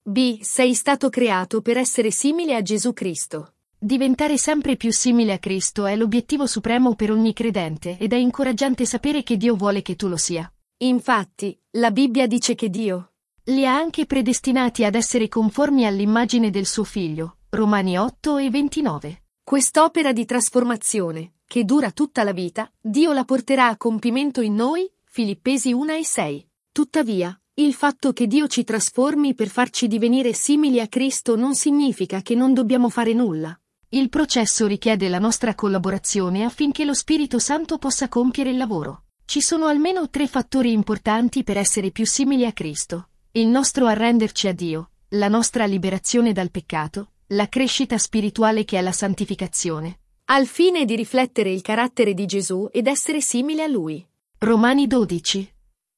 B. Sei stato creato per essere simile a Gesù Cristo. Diventare sempre più simile a Cristo è l'obiettivo supremo per ogni credente ed è incoraggiante sapere che Dio vuole che tu lo sia. Infatti, la Bibbia dice che Dio li ha anche predestinati ad essere conformi all'immagine del suo Figlio. Romani 8:29. Quest'opera di trasformazione, che dura tutta la vita, Dio la porterà a compimento in noi, Filippesi 1:6. Tuttavia, il fatto che Dio ci trasformi per farci divenire simili a Cristo non significa che non dobbiamo fare nulla. Il processo richiede la nostra collaborazione affinché lo Spirito Santo possa compiere il lavoro. Ci sono almeno 3 fattori importanti per essere più simili a Cristo: il nostro arrenderci a Dio, la nostra liberazione dal peccato, la crescita spirituale che è la santificazione, al fine di riflettere il carattere di Gesù ed essere simile a Lui. Romani 12.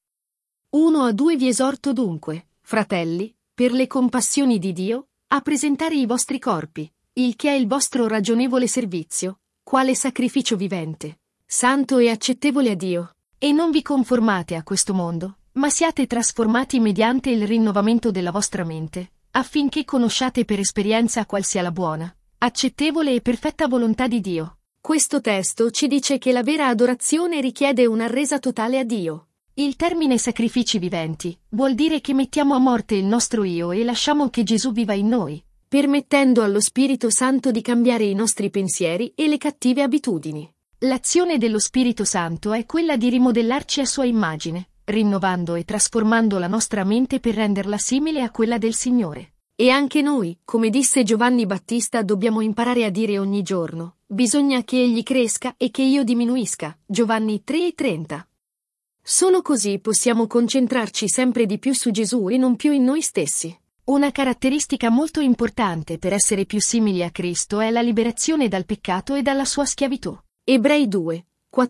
1-2 Vi esorto dunque, fratelli, per le compassioni di Dio, a presentare i vostri corpi, il che è il vostro ragionevole servizio, quale sacrificio vivente, santo e accettevole a Dio. E non vi conformate a questo mondo, ma siate trasformati mediante il rinnovamento della vostra mente, affinché conosciate per esperienza qual sia la buona, accettevole e perfetta volontà di Dio. Questo testo ci dice che la vera adorazione richiede una resa totale a Dio. Il termine sacrifici viventi vuol dire che mettiamo a morte il nostro io e lasciamo che Gesù viva in noi, permettendo allo Spirito Santo di cambiare i nostri pensieri e le cattive abitudini. L'azione dello Spirito Santo è quella di rimodellarci a sua immagine, rinnovando e trasformando la nostra mente per renderla simile a quella del Signore. E anche noi, come disse Giovanni Battista, dobbiamo imparare a dire ogni giorno: bisogna che egli cresca e che io diminuisca. Giovanni 3:30. Solo così possiamo concentrarci sempre di più su Gesù e non più in noi stessi. Una caratteristica molto importante per essere più simili a Cristo è la liberazione dal peccato e dalla sua schiavitù. Ebrei 2,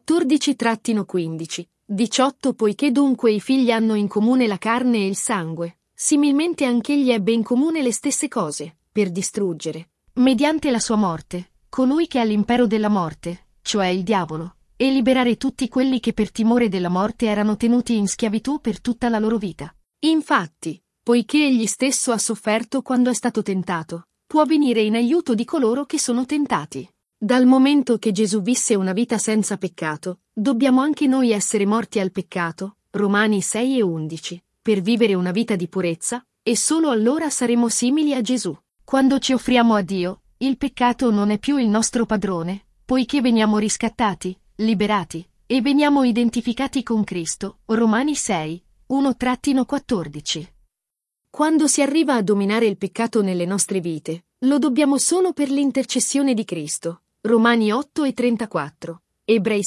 14-15, 18 Poiché dunque i figli hanno in comune la carne e il sangue, similmente anch'egli ebbe in comune le stesse cose, per distruggere, mediante la sua morte, colui che ha l'impero della morte, cioè il diavolo, e liberare tutti quelli che per timore della morte erano tenuti in schiavitù per tutta la loro vita. Infatti, poiché egli stesso ha sofferto quando è stato tentato, può venire in aiuto di coloro che sono tentati. Dal momento che Gesù visse una vita senza peccato, dobbiamo anche noi essere morti al peccato, Romani 6:11, per vivere una vita di purezza, e solo allora saremo simili a Gesù. Quando ci offriamo a Dio, il peccato non è più il nostro padrone, poiché veniamo riscattati, liberati, e veniamo identificati con Cristo, Romani 6, 1-14. Quando si arriva a dominare il peccato nelle nostre vite, lo dobbiamo solo per l'intercessione di Cristo, Romani 8:34, Ebrei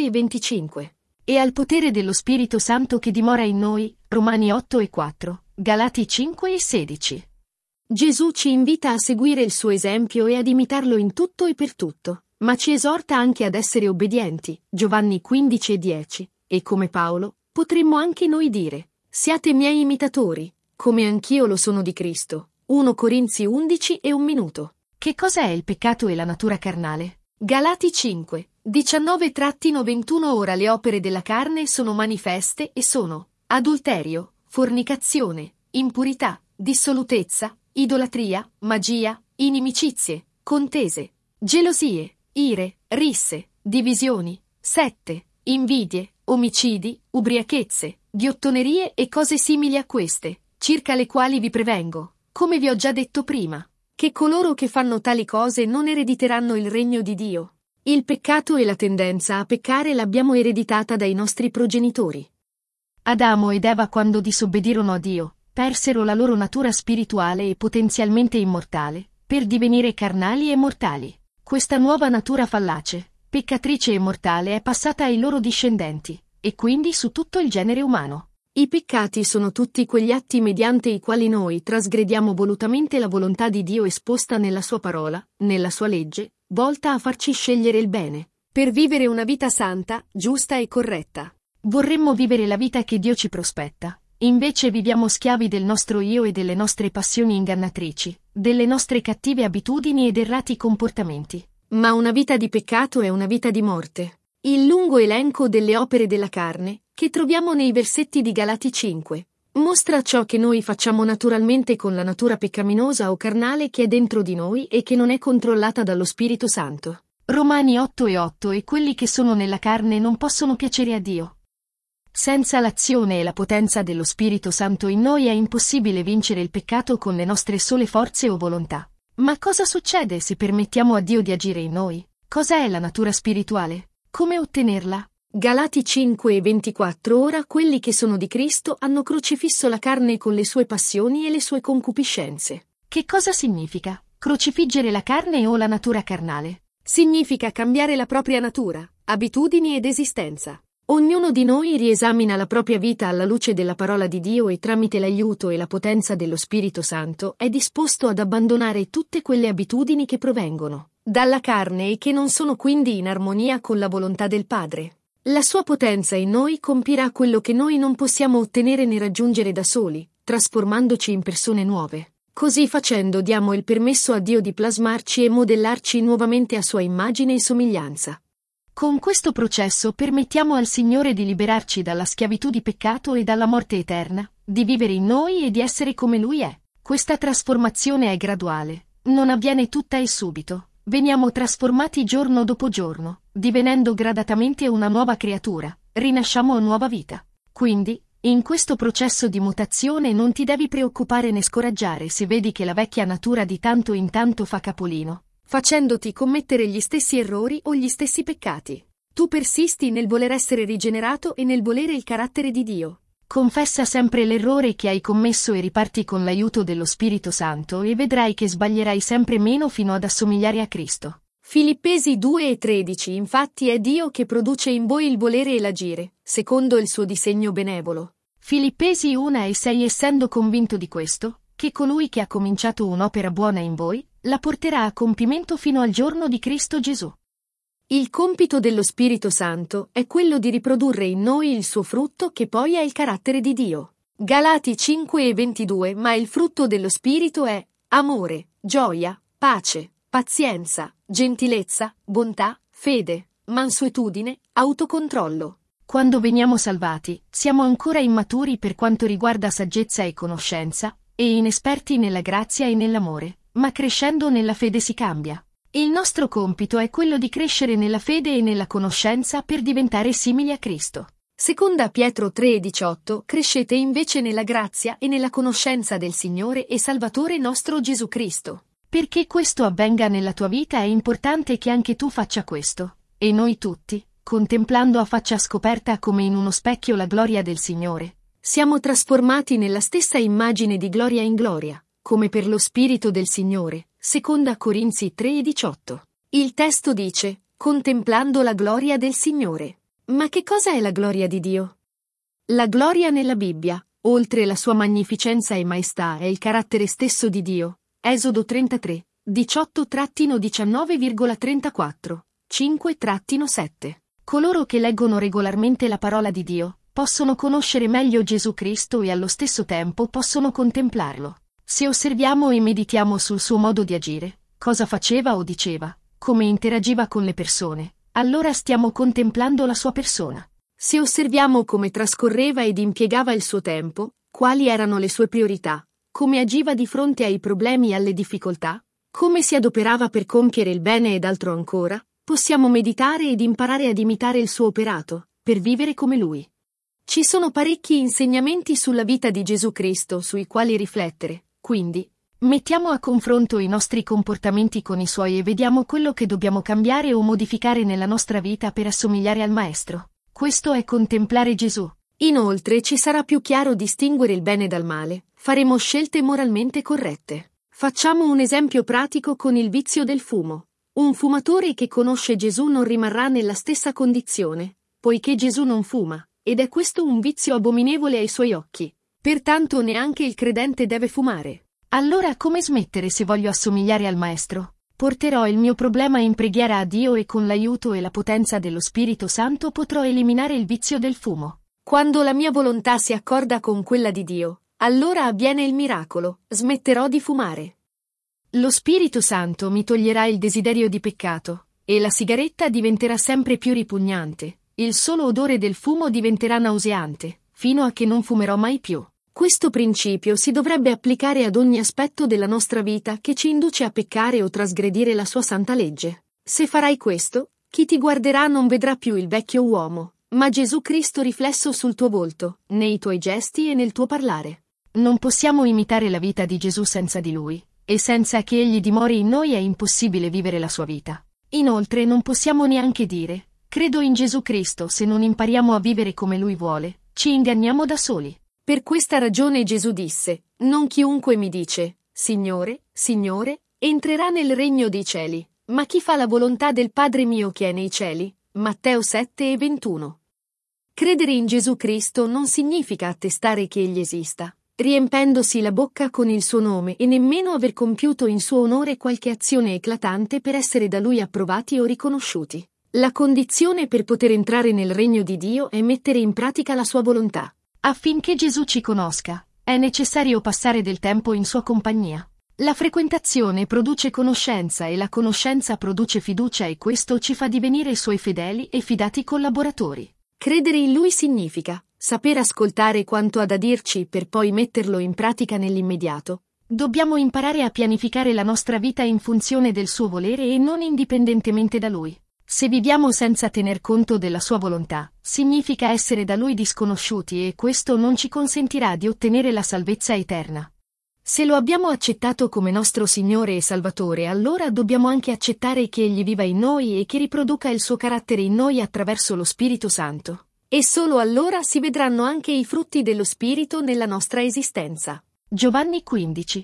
7:25, e al potere dello Spirito Santo che dimora in noi, Romani 8:4, Galati 5:16. Gesù ci invita a seguire il suo esempio e ad imitarlo in tutto e per tutto, ma ci esorta anche ad essere obbedienti, Giovanni 15:10, e come Paolo, potremmo anche noi dire: siate miei imitatori, come anch'io lo sono di Cristo, 1 Corinzi 11 e un minuto. Che cosa è il peccato e la natura carnale? Galati 5, 19-21 Ora le opere della carne sono manifeste e sono adulterio, fornicazione, impurità, dissolutezza, idolatria, magia, inimicizie, contese, gelosie, ire, risse, divisioni, sette, invidie, omicidi, ubriachezze, ghiottonerie e cose simili a queste, circa le quali vi prevengo, come vi ho già detto prima, che coloro che fanno tali cose non erediteranno il regno di Dio. Il peccato e la tendenza a peccare l'abbiamo ereditata dai nostri progenitori. Adamo ed Eva, quando disobbedirono a Dio, persero la loro natura spirituale e potenzialmente immortale, per divenire carnali e mortali. Questa nuova natura fallace, peccatrice e mortale è passata ai loro discendenti, e quindi su tutto il genere umano. I peccati sono tutti quegli atti mediante i quali noi trasgrediamo volutamente la volontà di Dio esposta nella sua parola, nella sua legge, volta a farci scegliere il bene, per vivere una vita santa, giusta e corretta. Vorremmo vivere la vita che Dio ci prospetta, invece viviamo schiavi del nostro io e delle nostre passioni ingannatrici, delle nostre cattive abitudini ed errati comportamenti. Ma una vita di peccato è una vita di morte. Il lungo elenco delle opere della carne, che troviamo nei versetti di Galati 5, Mostra ciò che noi facciamo naturalmente con la natura peccaminosa o carnale che è dentro di noi e che non è controllata dallo Spirito Santo. Romani 8:8 E quelli che sono nella carne non possono piacere a Dio. Senza l'azione e la potenza dello Spirito Santo in noi è impossibile vincere il peccato con le nostre sole forze o volontà. Ma cosa succede se permettiamo a Dio di agire in noi? Cosa è la natura spirituale? Come ottenerla? Galati 5:24 Ora quelli che sono di Cristo hanno crocifisso la carne con le sue passioni e le sue concupiscenze. Che cosa significa? Crocifiggere la carne o la natura carnale? Significa cambiare la propria natura, abitudini ed esistenza. Ognuno di noi riesamina la propria vita alla luce della parola di Dio e tramite l'aiuto e la potenza dello Spirito Santo è disposto ad abbandonare tutte quelle abitudini che provengono dalla carne e che non sono quindi in armonia con la volontà del Padre. La sua potenza in noi compirà quello che noi non possiamo ottenere né raggiungere da soli, trasformandoci in persone nuove. Così facendo diamo il permesso a Dio di plasmarci e modellarci nuovamente a sua immagine e somiglianza. Con questo processo permettiamo al Signore di liberarci dalla schiavitù di peccato e dalla morte eterna, di vivere in noi e di essere come Lui è. Questa trasformazione è graduale, non avviene tutta e subito. Veniamo trasformati giorno dopo giorno, divenendo gradatamente una nuova creatura, rinasciamo a nuova vita. Quindi, in questo processo di mutazione non ti devi preoccupare né scoraggiare se vedi che la vecchia natura di tanto in tanto fa capolino, facendoti commettere gli stessi errori o gli stessi peccati. Tu persisti nel voler essere rigenerato e nel volere il carattere di Dio. Confessa sempre l'errore che hai commesso e riparti con l'aiuto dello Spirito Santo e vedrai che sbaglierai sempre meno fino ad assomigliare a Cristo. Filippesi 2:13 Infatti è Dio che produce in voi il volere e l'agire, secondo il suo disegno benevolo. Filippesi 1:6 Essendo convinto di questo, che colui che ha cominciato un'opera buona in voi, la porterà a compimento fino al giorno di Cristo Gesù. Il compito dello Spirito Santo è quello di riprodurre in noi il suo frutto che poi è il carattere di Dio. Galati 5:22 Ma il frutto dello Spirito è amore, gioia, pace, pazienza, gentilezza, bontà, fede, mansuetudine, autocontrollo. Quando veniamo salvati, siamo ancora immaturi per quanto riguarda saggezza e conoscenza, e inesperti nella grazia e nell'amore, ma crescendo nella fede si cambia. Il nostro compito è quello di crescere nella fede e nella conoscenza per diventare simili a Cristo. Seconda Pietro 3:18 Crescete invece nella grazia e nella conoscenza del Signore e Salvatore nostro Gesù Cristo. Perché questo avvenga nella tua vita è importante che anche tu faccia questo, e noi tutti, contemplando a faccia scoperta come in uno specchio la gloria del Signore, siamo trasformati nella stessa immagine di gloria in gloria, come per lo Spirito del Signore. Seconda Corinzi 3:18. Il testo dice, contemplando la gloria del Signore. Ma che cosa è la gloria di Dio? La gloria nella Bibbia, oltre la sua magnificenza e maestà, è il carattere stesso di Dio. Esodo 33, 18-19,34, 5-7. Coloro che leggono regolarmente la parola di Dio, possono conoscere meglio Gesù Cristo e allo stesso tempo possono contemplarlo. Se osserviamo e meditiamo sul suo modo di agire, cosa faceva o diceva, come interagiva con le persone, allora stiamo contemplando la sua persona. Se osserviamo come trascorreva ed impiegava il suo tempo, quali erano le sue priorità, come agiva di fronte ai problemi e alle difficoltà, come si adoperava per compiere il bene ed altro ancora, possiamo meditare ed imparare ad imitare il suo operato, per vivere come lui. Ci sono parecchi insegnamenti sulla vita di Gesù Cristo sui quali riflettere. Quindi, mettiamo a confronto i nostri comportamenti con i suoi e vediamo quello che dobbiamo cambiare o modificare nella nostra vita per assomigliare al Maestro. Questo è contemplare Gesù. Inoltre ci sarà più chiaro distinguere il bene dal male, faremo scelte moralmente corrette. Facciamo un esempio pratico con il vizio del fumo. Un fumatore che conosce Gesù non rimarrà nella stessa condizione, poiché Gesù non fuma, ed è questo un vizio abominevole ai suoi occhi. Pertanto neanche il credente deve fumare. Allora come smettere se voglio assomigliare al Maestro? Porterò il mio problema in preghiera a Dio e con l'aiuto e la potenza dello Spirito Santo potrò eliminare il vizio del fumo. Quando la mia volontà si accorda con quella di Dio, allora avviene il miracolo, smetterò di fumare. Lo Spirito Santo mi toglierà il desiderio di peccato, e la sigaretta diventerà sempre più ripugnante, il solo odore del fumo diventerà nauseante, fino a che non fumerò mai più. Questo principio si dovrebbe applicare ad ogni aspetto della nostra vita che ci induce a peccare o trasgredire la sua santa legge. Se farai questo, chi ti guarderà non vedrà più il vecchio uomo, ma Gesù Cristo riflesso sul tuo volto, nei tuoi gesti e nel tuo parlare. Non possiamo imitare la vita di Gesù senza di Lui, e senza che Egli dimori in noi è impossibile vivere la sua vita. Inoltre non possiamo neanche dire, credo in Gesù Cristo se non impariamo a vivere come Lui vuole, ci inganniamo da soli. Per questa ragione Gesù disse, non chiunque mi dice, Signore, Signore, entrerà nel regno dei cieli, ma chi fa la volontà del Padre mio che è nei cieli. Matteo 7:21. Credere in Gesù Cristo non significa attestare che Egli esista, riempendosi la bocca con il suo nome e nemmeno aver compiuto in suo onore qualche azione eclatante per essere da Lui approvati o riconosciuti. La condizione per poter entrare nel regno di Dio è mettere in pratica la sua volontà. Affinché Gesù ci conosca, è necessario passare del tempo in sua compagnia. La frequentazione produce conoscenza e la conoscenza produce fiducia e questo ci fa divenire Suoi fedeli e fidati collaboratori. Credere in Lui significa saper ascoltare quanto ha da dirci per poi metterlo in pratica nell'immediato. Dobbiamo imparare a pianificare la nostra vita in funzione del suo volere e non indipendentemente da Lui. Se viviamo senza tener conto della sua volontà, significa essere da Lui disconosciuti e questo non ci consentirà di ottenere la salvezza eterna. Se lo abbiamo accettato come nostro Signore e Salvatore, allora dobbiamo anche accettare che Egli viva in noi e che riproduca il suo carattere in noi attraverso lo Spirito Santo. E solo allora si vedranno anche i frutti dello Spirito nella nostra esistenza. Giovanni 15,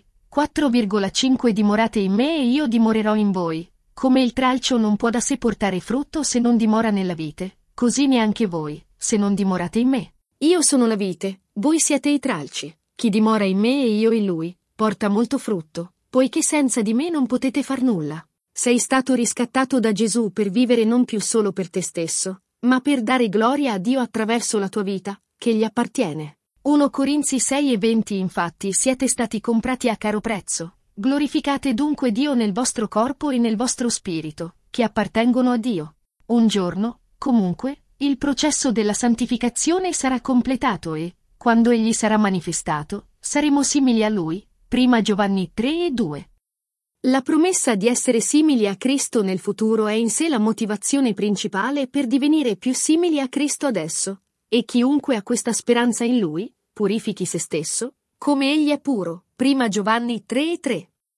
4,5 Dimorate in me e io dimorerò in voi. Come il tralcio non può da sé portare frutto se non dimora nella vite, così neanche voi, se non dimorate in me. Io sono la vite, voi siete i tralci. Chi dimora in me e io in lui, porta molto frutto, poiché senza di me non potete far nulla. Sei stato riscattato da Gesù per vivere non più solo per te stesso, ma per dare gloria a Dio attraverso la tua vita, che gli appartiene. 1 Corinzi 6:20 Infatti siete stati comprati a caro prezzo. Glorificate dunque Dio nel vostro corpo e nel vostro spirito, che appartengono a Dio. Un giorno, comunque, il processo della santificazione sarà completato e, quando Egli sarà manifestato, saremo simili a Lui. 1 Giovanni 3:2. La promessa di essere simili a Cristo nel futuro è in sé la motivazione principale per divenire più simili a Cristo adesso, e chiunque ha questa speranza in Lui, purifichi se stesso, come Egli è puro. 1 Giovanni 3:3.